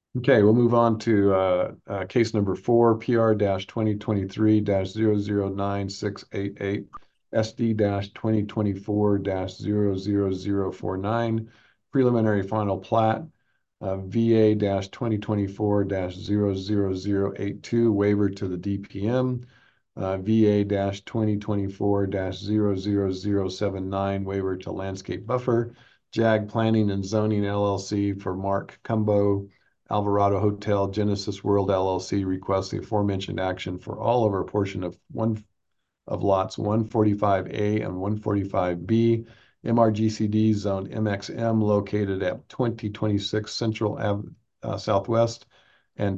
Okay, we'll move on to case number 4, PR-2023-009688, SD-2024-00049, preliminary final plat, VA-2024-00082, waiver to the DPM, VA-2024-00079, waiver to landscape buffer, JAG Planning and Zoning LLC for Mark Cumbo, Alvarado Hotel Genesis World LLC requests the aforementioned action for all of or portion of one of lots 145A and 145B, MRGCD Zone MXM located at 2026 Central Southwest and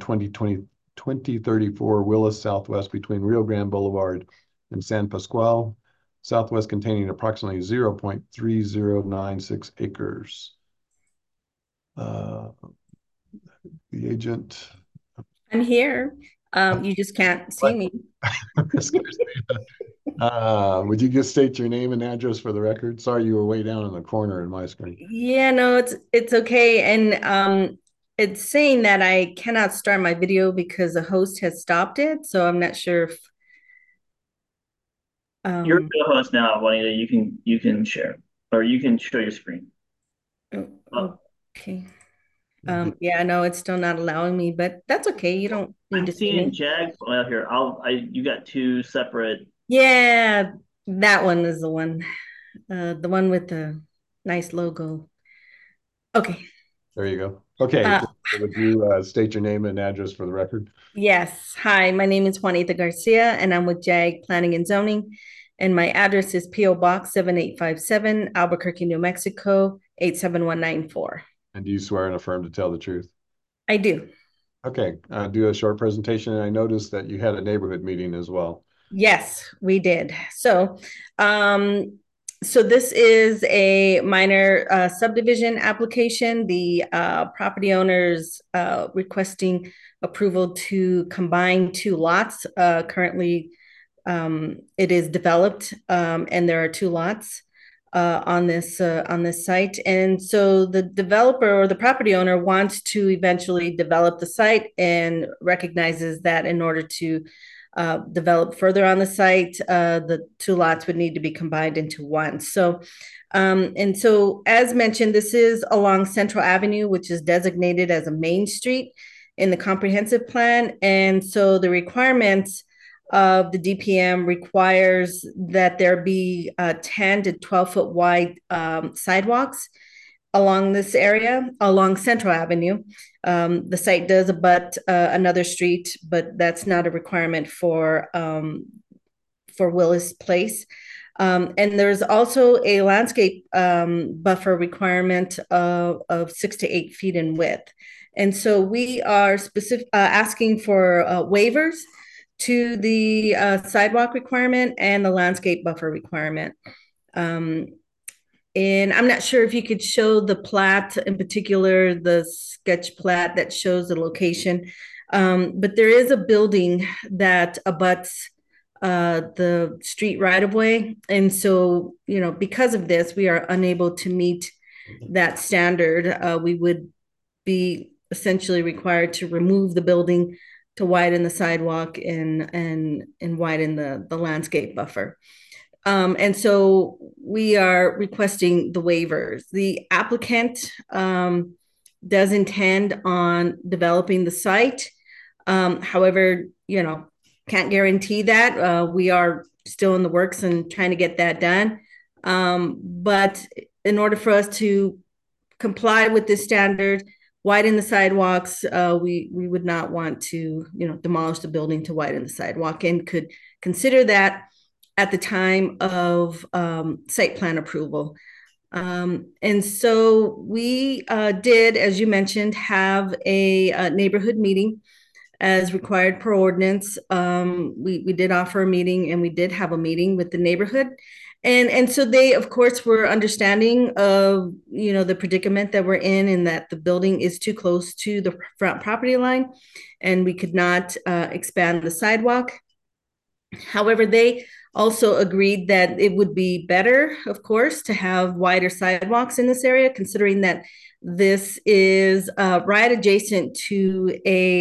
2034 Willis Southwest between Rio Grande Boulevard and San Pasqual, Southwest, containing approximately 0.3096 acres. The agent. I'm here. You just can't see What? me. Would you just state your name and address for the record? Sorry, you were way down in the corner in my screen. Yeah, no, it's okay. And it's saying that I cannot start my video because the host has stopped it. So I'm not sure if You're um the host now, Juanita. You can share or you can show your screen. Oh, okay. Yeah, no, it's still not allowing me, but that's okay. You don't need I'm to see seeing me. Jag. Well, here, you got two separate. Yeah, that one is the one. The one with the nice logo. Okay. There you go. Okay, Uh, would you state your name and address for the record? Yes. Hi, my name is Juanita Garcia, and I'm with JAG Planning and Zoning. And my address is P.O. Box 7857, Albuquerque, New Mexico, 87194. And do you swear and affirm to tell the truth? I do. Okay, do a short presentation. And I noticed that you had a neighborhood meeting as well. Yes, we did. Um, so this is a minor subdivision application. The property owners requesting approval to combine two lots. Currently, it is developed, and there are two lots on this site. And so the developer or the property owner wants to eventually develop the site and recognizes that in order to develop further on the site, the two lots would need to be combined into one. And so, as mentioned, this is along Central Avenue, which is designated as a main street in the comprehensive plan. And so the requirements of the DPM requires that there be 10 to 12-foot wide sidewalks along this area, along Central Avenue. The site does abut another street, but that's not a requirement for Willis Place. And there's also a landscape buffer requirement of 6 to 8 feet in width. And so we are asking for waivers to the sidewalk requirement and the landscape buffer requirement. Um, and I'm not sure if you could show the plat, in particular, the sketch plat that shows the location. But there is a building that abuts the street right of way. And so, because of this, we are unable to meet that standard. We would be essentially required to remove the building to widen the sidewalk and widen the landscape buffer. And so we are requesting the waivers. The applicant does intend on developing the site. However, can't guarantee that. We are still in the works and trying to get that done. But in order for us to comply with this standard, widen the sidewalks, we would not want to, demolish the building to widen the sidewalk, and could consider that at the time of site plan approval. And so we did, as you mentioned, have a neighborhood meeting as required per ordinance. We did offer a meeting, and we did have a meeting with the neighborhood. And so they, of course, were understanding of, the predicament that we're in, and that the building is too close to the front property line, and we could not expand the sidewalk. However, they also agreed that it would be better, of course, to have wider sidewalks in this area, considering that This is right adjacent to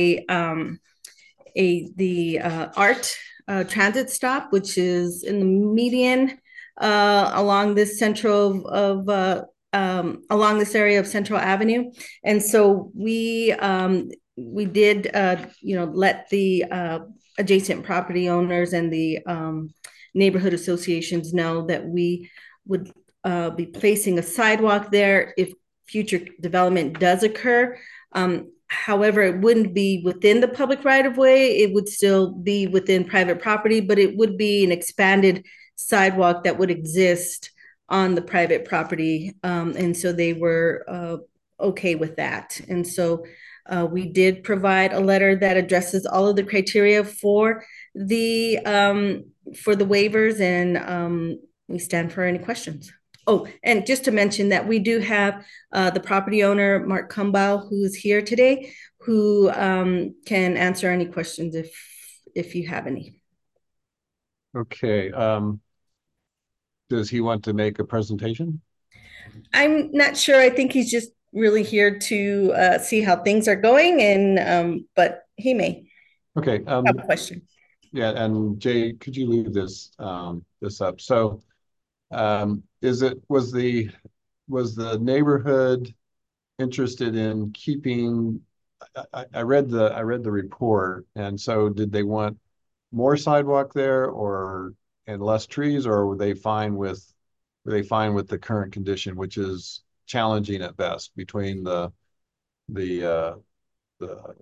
the ART transit stop, which is in the median along this along this area of Central Avenue. And so we did let the adjacent property owners and the neighborhood associations know that we would be placing a sidewalk there if future development does occur. However, it wouldn't be within the public right of way. It would still be within private property, but it would be an expanded sidewalk that would exist on the private property. And so they were okay with that. And so we did provide a letter that addresses all of the criteria for the waivers, and we stand for any questions. Oh, and just to mention that we do have the property owner, Mark Kumbau, who is here today, who can answer any questions if you have any. Okay. Does he want to make a presentation? I'm not sure. I think he's just really here to see how things are going, and but he may Okay. have a question. Yeah, and Jay, could you leave this up? So was the neighborhood interested in keeping? I read the report, and so did they want more sidewalk there, and less trees, or were they fine with the current condition, which is challenging at best, between the the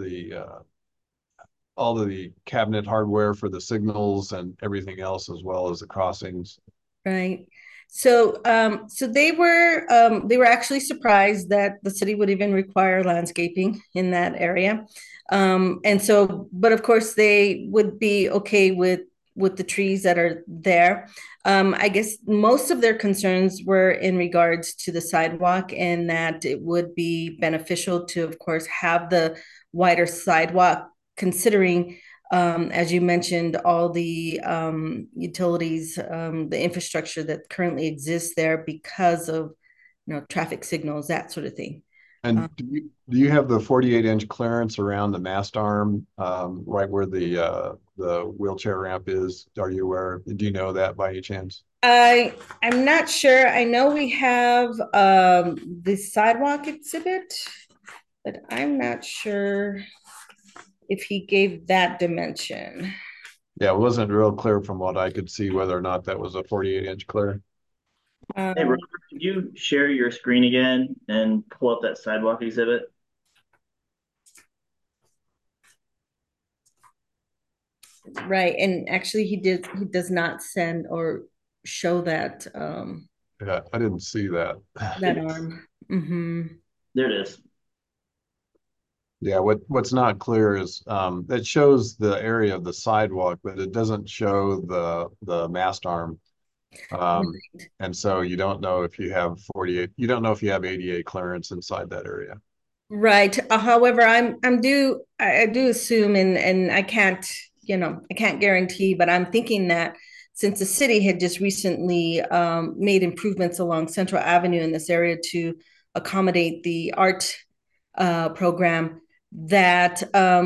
all of the cabinet hardware for the signals and everything else, as well as the crossings? Right. So, so they were actually surprised that the city would even require landscaping in that area. And so, but of course, they would be okay with the trees that are there. I guess most of their concerns were in regards to the sidewalk, and that it would be beneficial to, of course, have the wider sidewalk, considering as you mentioned, all the utilities, the infrastructure that currently exists there because of, traffic signals, that sort of thing. And do you have the 48-inch clearance around the mast arm, right where the wheelchair ramp is? Are you aware? Do you know that by any chance? I'm not sure. I know we have the sidewalk exhibit, but I'm not sure if he gave that dimension. Yeah, it wasn't real clear from what I could see whether or not that was a 48-inch clear. Hey, Robert, could you share your screen again and pull up that sidewalk exhibit? Right, and actually he does not send or show that Yeah, I didn't see that. that arm. Mm-hmm. There it is. Yeah, what's not clear is it shows the area of the sidewalk, but it doesn't show the mast arm. And so you don't know if you have 48, you don't know if you have ADA clearance inside that area. Right. However, I do assume, and I can't, I can't guarantee, but I'm thinking that since the city had just recently made improvements along Central Avenue in this area to accommodate the art program, that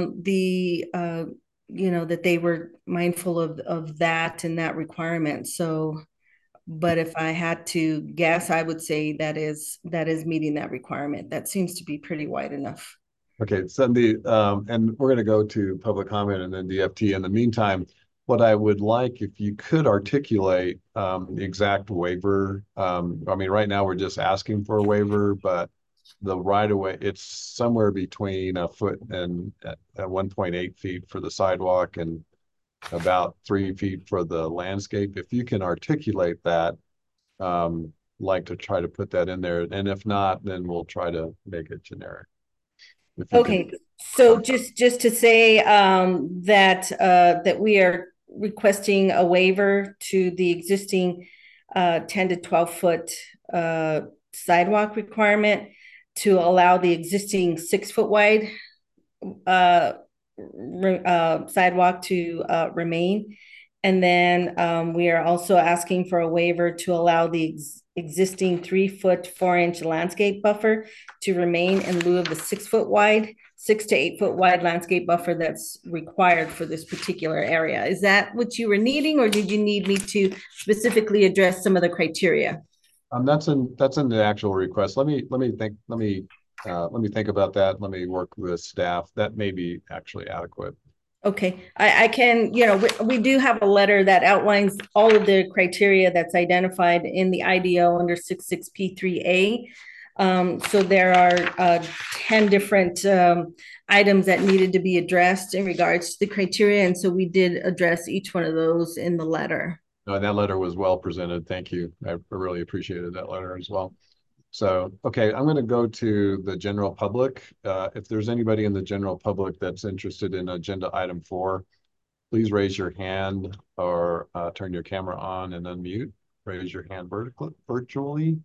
that they were mindful of that and that requirement. So, but if I had to guess, I would say that is meeting that requirement. That seems to be pretty wide enough. Okay, Cindy, and we're going to go to public comment and then DFT. In the meantime, what I would like, if you could articulate the exact waiver. I mean, right now we're just asking for a waiver, but the right of way, it's somewhere between a foot and 1.8 feet for the sidewalk, and about 3 feet for the landscape. If you can articulate that, like to try to put that in there, and if not, then we'll try to make it generic. Okay, so just to say that we are requesting a waiver to the existing 10 to 12 foot sidewalk requirement to allow the existing 6 foot wide sidewalk to remain. And then we are also asking for a waiver to allow the existing 3-foot 4-inch landscape buffer to remain in lieu of the 6-foot wide, 6 to 8 foot wide landscape buffer that's required for this particular area. Is that what you were needing, or did you need me to specifically address some of the criteria? That's in the actual request. Let me think about that. Let me work with staff. That may be actually adequate. Okay, I can, we do have a letter that outlines all of the criteria that's identified in the IDO under 66P3A. So there are 10 different items that needed to be addressed in regards to the criteria. And so we did address each one of those in the letter. No, that letter was well presented. Thank you. I really appreciated that letter as well. So, okay, I'm going to go to the general public. If there's anybody in the general public that's interested in agenda item 4, please raise your hand or turn your camera on and unmute. Raise your hand virtually.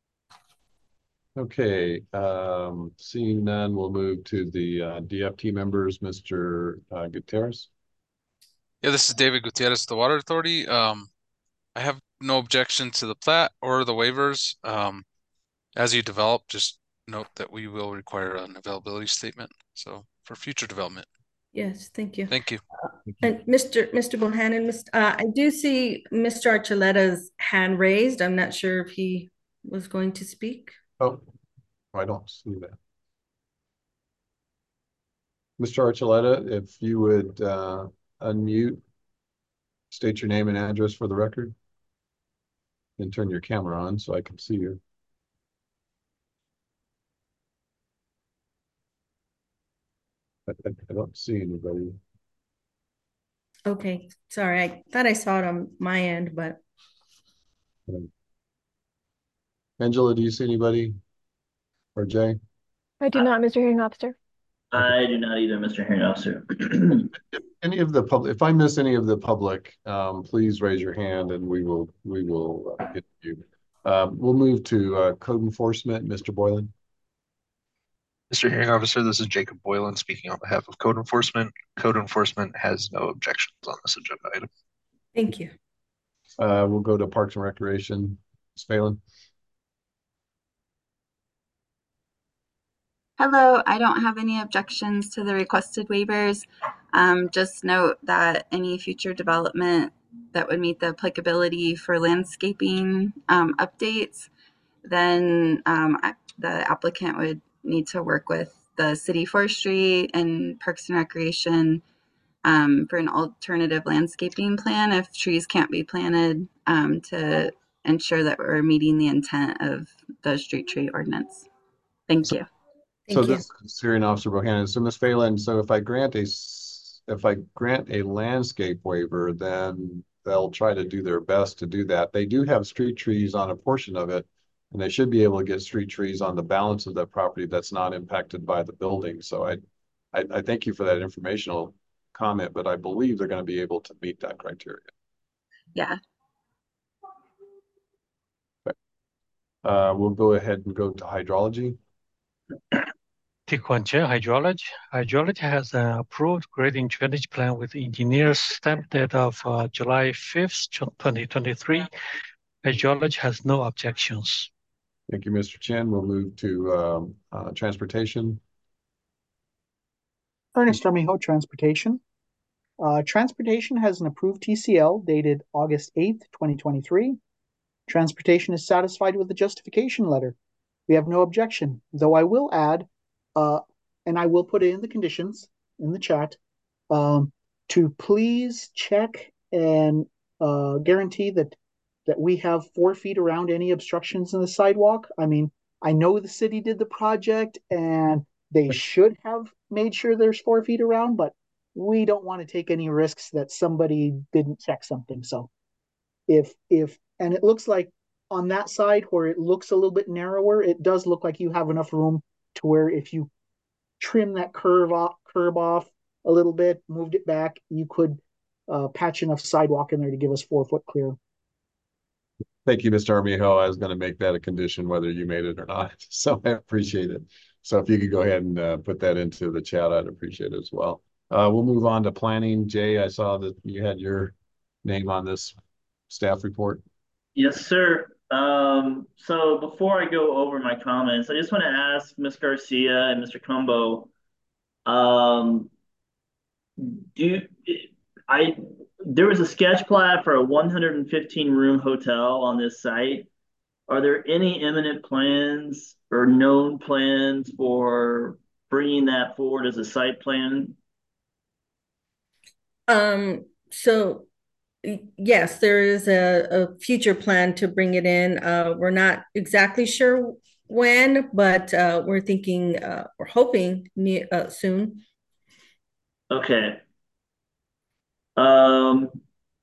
Okay, seeing none, we'll move to the DFT members. Mr. Gutierrez. Yeah, this is David Gutierrez, the Water Authority. I have no objection to the plat or the waivers. As you develop, just note that we will require an availability statement. So for future development. Yes, thank you. Thank you. And Mr. Bohannon, I do see Mr. Archuleta's hand raised. I'm not sure if he was going to speak. Oh, I don't see that. Mr. Archuleta, if you would unmute, state your name and address for the record, and turn your camera on so I can see you. I don't see anybody. Okay, sorry. I thought I saw it on my end, but. Angela, do you see anybody? Or Jay? I do not, Mr. Hearing Officer. I do not either, Mr. Hearing Officer. Any of the public, if I miss any of the public, please raise your hand and we will get you. We'll move to code enforcement, Mr. Boylan. Mr. Hearing Officer, this is Jacob Boylan speaking on behalf of Code Enforcement. Code Enforcement has no objections on this agenda item. Thank you. We'll go to Parks and Recreation. Ms. Phelan. Hello, I don't have any objections to the requested waivers. Just note that any future development that would meet the applicability for landscaping updates, then the applicant would need to work with the city forestry and Parks and Recreation for an alternative landscaping plan if trees can't be planted to ensure that we're meeting the intent of the street tree ordinance. Thank you. So this is Hearing Officer Bohannon. So Ms. Phelan, so if I grant a landscape waiver, then they'll try to do their best to do that. They do have street trees on a portion of it, and they should be able to get street trees on the balance of that property that's not impacted by the building. So I thank you for that informational comment, but I believe they're going to be able to meet that criteria. Yeah. Okay. We'll go ahead and go to hydrology. Tiquantia Hydrology. Hydrology has an approved grading drainage plan with engineer's stamp date of July 5th, 2023. Hydrology has no objections. Thank you, Mr. Chen. We'll move to transportation. Ernest Armijo, Transportation. Transportation has an approved TCL dated August 8th, 2023. Transportation is satisfied with the justification letter. We have no objection, though I will add, and I will put it in the conditions in the chat, to please check and guarantee that we have 4 feet around any obstructions in the sidewalk. I mean, I know the city did the project and they should have made sure there's 4 feet around, but we don't want to take any risks that somebody didn't check something. So if and it looks like on that side where it looks a little bit narrower, it does look like you have enough room to where if you trim that curb off a little bit, moved it back, you could patch enough sidewalk in there to give us 4 foot clear. Thank you, Mr. Armijo. I was going to make that a condition whether you made it or not. So I appreciate it. So if you could go ahead and put that into the chat, I'd appreciate it as well. We'll move on to planning. Jay, I saw that you had your name on this staff report. Yes, sir. So before I go over my comments, I just want to ask Ms. Garcia and Mr. Combo, um, do I there was a sketch plat for a 115 room hotel on this site. Are there any imminent plans or known plans for bringing that forward as a site plan? So yes, there is a future plan to bring it in. We're not exactly sure when, but we're thinking, we're hoping soon. Okay. The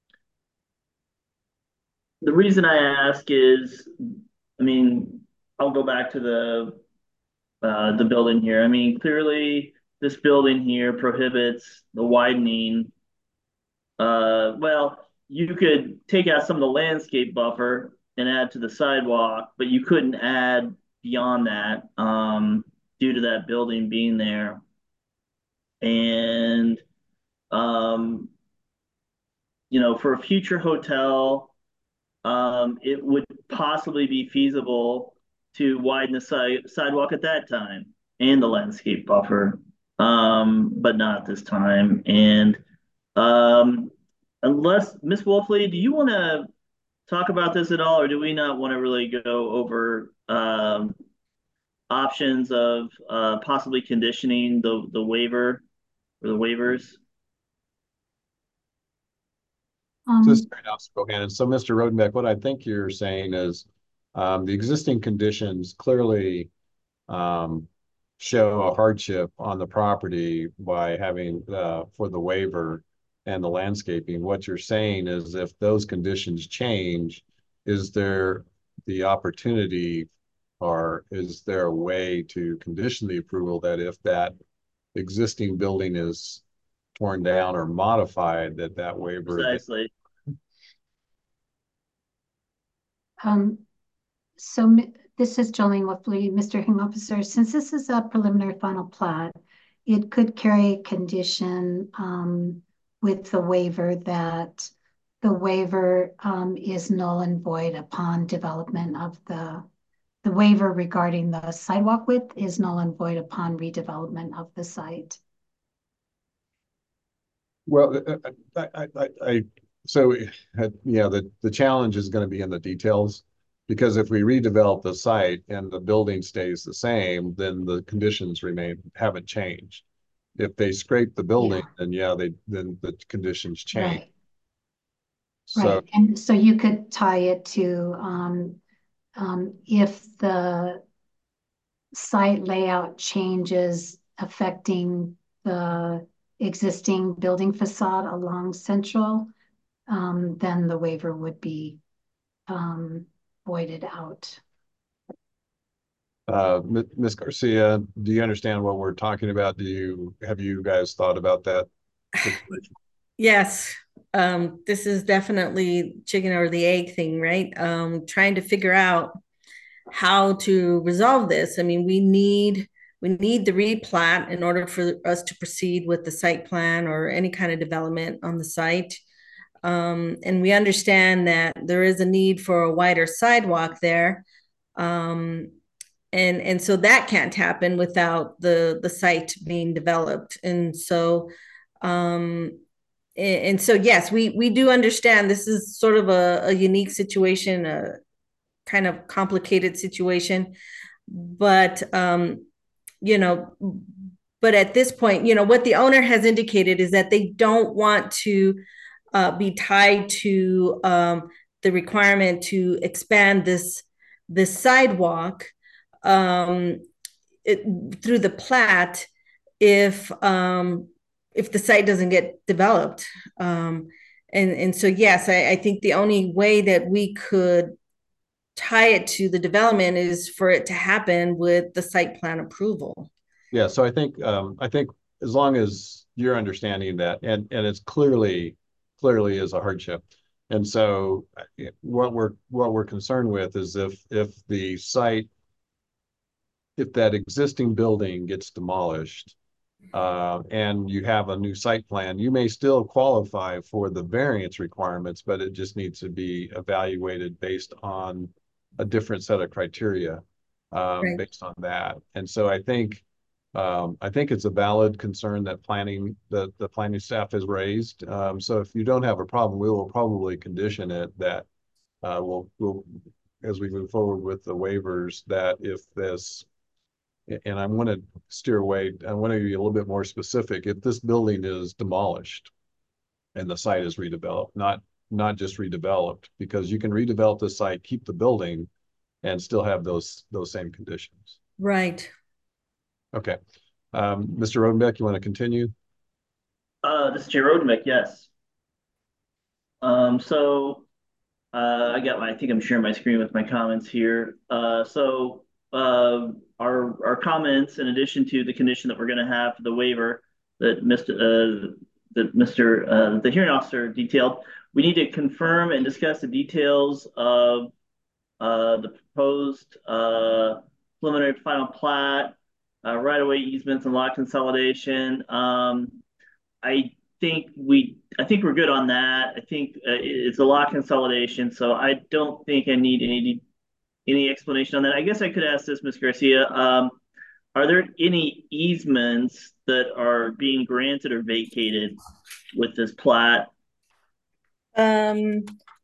reason I ask is, I mean, I'll go back to the building here. I mean, clearly this building here prohibits the widening. Well, you could take out some of the landscape buffer and add to the sidewalk, but you couldn't add beyond that, due to that building being there. And um, for a future hotel, it would possibly be feasible to widen the sidewalk at that time and the landscape buffer, but not this time. And unless Miss Wolfley, do you want to talk about this at all, or do we not want to really go over options of possibly conditioning the waiver or the waivers? Just straight off Bohannon. So, Mr. Rodenbeck, what I think you're saying is the existing conditions clearly show a hardship on the property by having for the waiver and the landscaping. What you're saying is if those conditions change, is there the opportunity or is there a way to condition the approval that if that existing building is torn down or modified, that waiver? Precisely. This is Jolene Wolfley, Mr. Hearing Officer. Since this is a preliminary final plat, it could carry a condition with the waiver that the waiver is null and void upon development of the waiver regarding the sidewalk width is null and void upon redevelopment of the site. Well, so yeah, the challenge is going to be in the details, because if we redevelop the site and the building stays the same, then the conditions haven't changed. If they scrape the building, then then the conditions change. Right. Right. And so you could tie it to if the site layout changes affecting the existing building facade along Central, then the waiver would be voided out. Ms. Garcia, do you understand what we're talking about? Have you guys thought about that situation? Yes. This is definitely chicken or the egg thing, right? Trying to figure out how to resolve this. I mean, we need the replat in order for us to proceed with the site plan or any kind of development on the site. And we understand that there is a need for a wider sidewalk there. And so that can't happen without the site being developed. And so yes, we do understand this is sort of a unique situation, a kind of complicated situation, but but at this point, what the owner has indicated is that they don't want to be tied to the requirement to expand this sidewalk through the plat if the site doesn't get developed. And so yes, I think the only way that we could tie it to the development is for it to happen with the site plan approval. Yeah, so I think as long as you're understanding that, and it's clearly is a hardship. And so what we're concerned with is if that existing building gets demolished and you have a new site plan, you may still qualify for the variance requirements, but it just needs to be evaluated based on a different set of criteria Right. based on that. And so I think it's a valid concern that the planning staff has raised. So if you don't have a problem, we will probably condition it that we'll as we move forward with the waivers, that if this, and I want to steer away, I want to be a little bit more specific. If this building is demolished and the site is redeveloped, not just redeveloped, because you can redevelop the site, keep the building, and still have those same conditions. Right. Okay. Mr. Rodenbeck, you want to continue? This is Jay Rodenbeck, yes. So I think I'm sharing my screen with my comments here. Our comments, in addition to the condition that we're going to have for the waiver that the hearing officer detailed, we need to confirm and discuss the details of the proposed preliminary final plat, right-of-way easements and lot consolidation. I I think we're good on that. I think it's a lot consolidation, so I don't think I need any explanation on that. I guess I could ask this, Ms. Garcia. Are there any easements that are being granted or vacated with this plat? Um,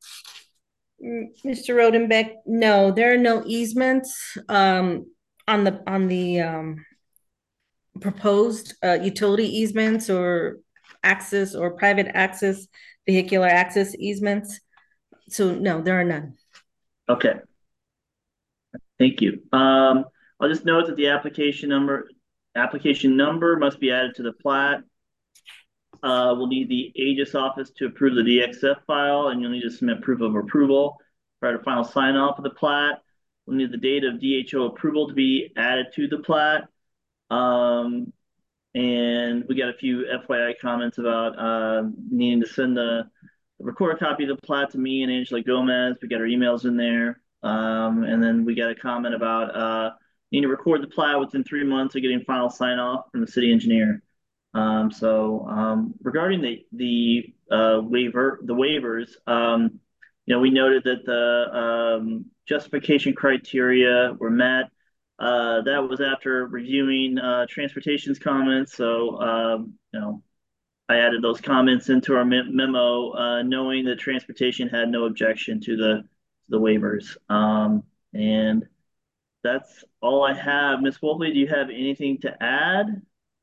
Mr. Rodenbeck, no, there are no easements on the proposed utility easements or access or private access, vehicular access easements. So no, there are none. Okay. Thank you. I'll just note that the application number must be added to the plat. We'll need the Aegis office to approve the DXF file, and you'll need to submit proof of approval prior to final sign off of the plat. We'll need the date of DHO approval to be added to the plat. And we got a few FYI comments about needing to send the record copy of the plat to me and Angela Gomez. We got our emails in there. And then we got a comment about needing to record the plat within 3 months of getting final sign off from the city engineer. Regarding the waivers, we noted that the justification criteria were met. That was after reviewing transportation's comments. I added those comments into our memo, knowing that transportation had no objection to the waivers. And that's all I have. Ms. Wolfley, do you have anything to add?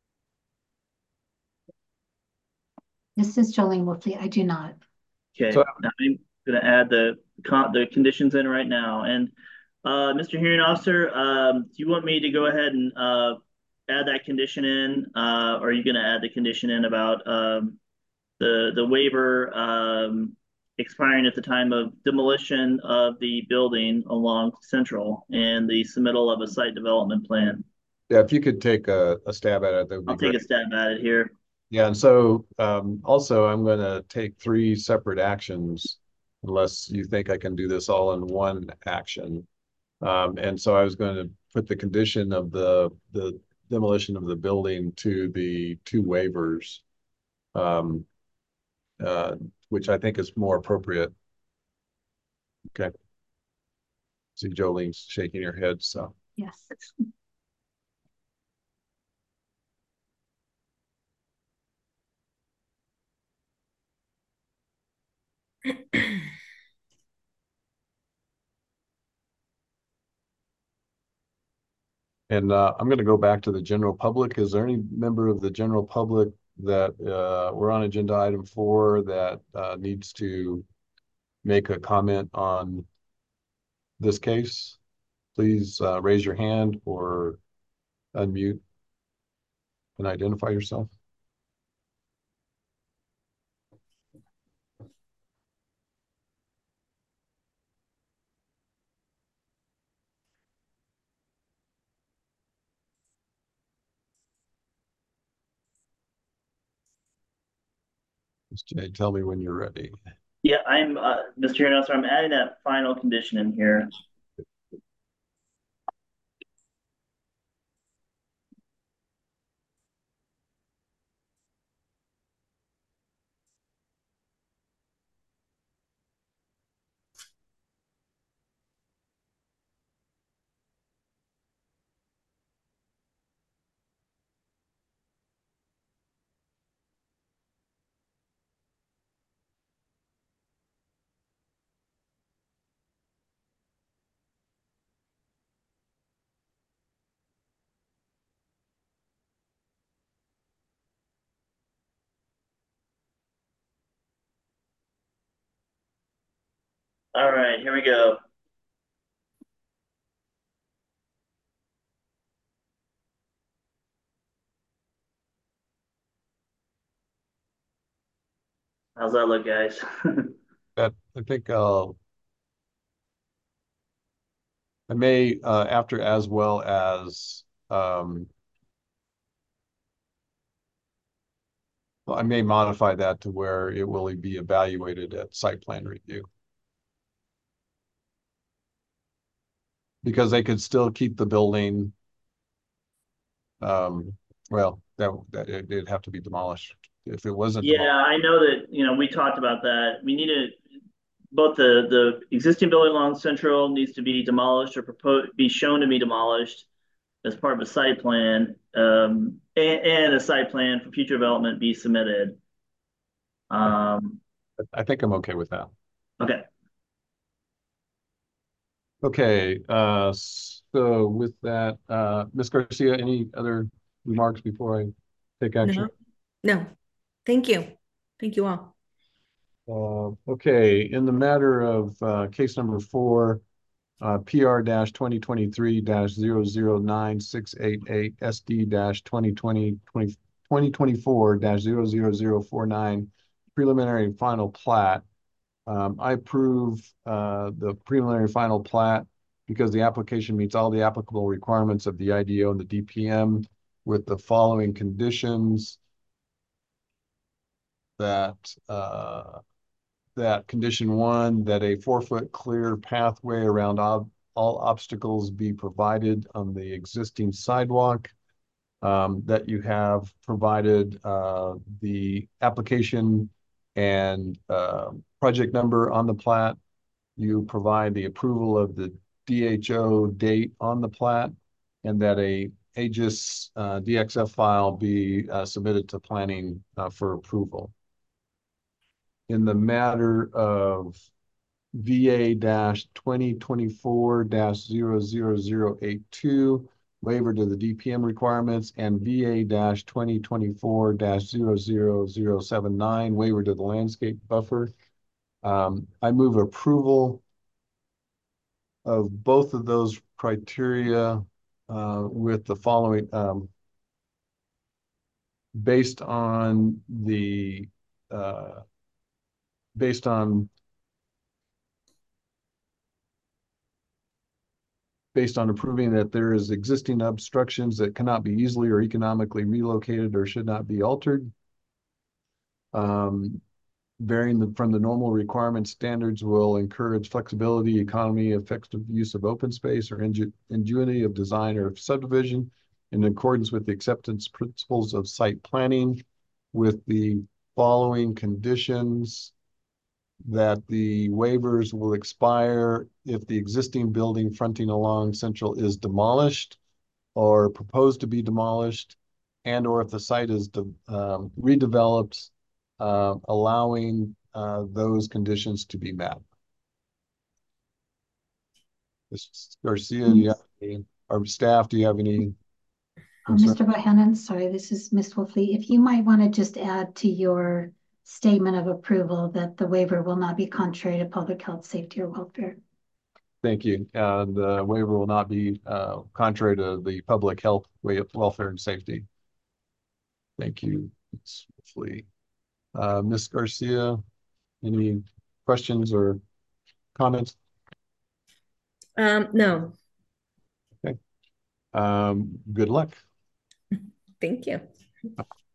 This is Jolene Wolfley. I do not. Okay, So, now I'm going to add the conditions in right now. And Mr. Hearing Officer, do you want me to go ahead and add that condition in? Or are you going to add the condition in about the waiver expiring at the time of demolition of the building along Central and the submittal of a site development plan? yeah, if you could take a stab at it, that would be I'll great. take a stab at it here. Yeah, and so also I'm going to take 3 separate actions, unless you think I can do this all in one action. And so I was going to put the condition of the demolition of the building to the 2 waivers, which I think is more appropriate. Okay. See, Jolene's shaking her head, so. Yes. And I'm going to go back to the general public. Is there any member of the general public that we're on agenda item 4 that needs to make a comment on this case? Please raise your hand or unmute and identify yourself. Ms. Jay, tell me when you're ready. Yeah, I'm Mr. Hearing Officer, I'm adding that final condition in here. All right, here we go. How's that look, guys? That I think I may after as well as well, I may modify that to where it will be evaluated at site plan review. Because they could still keep the building. Well, it'd have to be demolished if it wasn't Yeah, demolished. I know that, we talked about that. We need to, both the existing building along Central needs to be demolished or be shown to be demolished as part of a site plan, and a site plan for future development be submitted. I think I'm okay with that. Okay. Okay, so with that, Ms. Garcia, any other remarks before I take action? No. Thank you. Thank you all. Okay, in the matter of case number 4, PR-2023-009688 SD-2024-00049 preliminary and final plat. I approve the preliminary final plat because the application meets all the applicable requirements of the IDO and the DPM with the following conditions. That condition 1, that a 4-foot clear pathway around all obstacles be provided on the existing sidewalk. That you have provided the application and project number on the plat. You provide the approval of the DHO date on the plat, and that a AGIS DXF file be submitted to planning for approval. In the matter of VA-2024-00082, waiver to the DPM requirements, and VA-2024-00079, waiver to the landscape buffer. I move approval of both of those criteria with the following, based on approving that there is existing obstructions that cannot be easily or economically relocated or should not be altered. Varying from the normal requirement standards will encourage flexibility, economy, effective use of open space, or ingenuity of design or subdivision in accordance with the acceptance principles of site planning, with the following conditions: that the waivers will expire if the existing building fronting along Central is demolished or proposed to be demolished, and or if the site is redeveloped, allowing those conditions to be met. Ms. Garcia, do you have any, or staff, do you have any? Mr. Bohannon, sorry, this is Ms. Wolfley. If you might want to just add to your statement of approval that the waiver will not be contrary to public health, safety, or welfare. Thank you. The waiver will not be contrary to the public health, welfare, and safety. Thank you, Ms. Wolfley. Ms. Garcia, any questions or comments? No. Okay. Good luck. Thank you.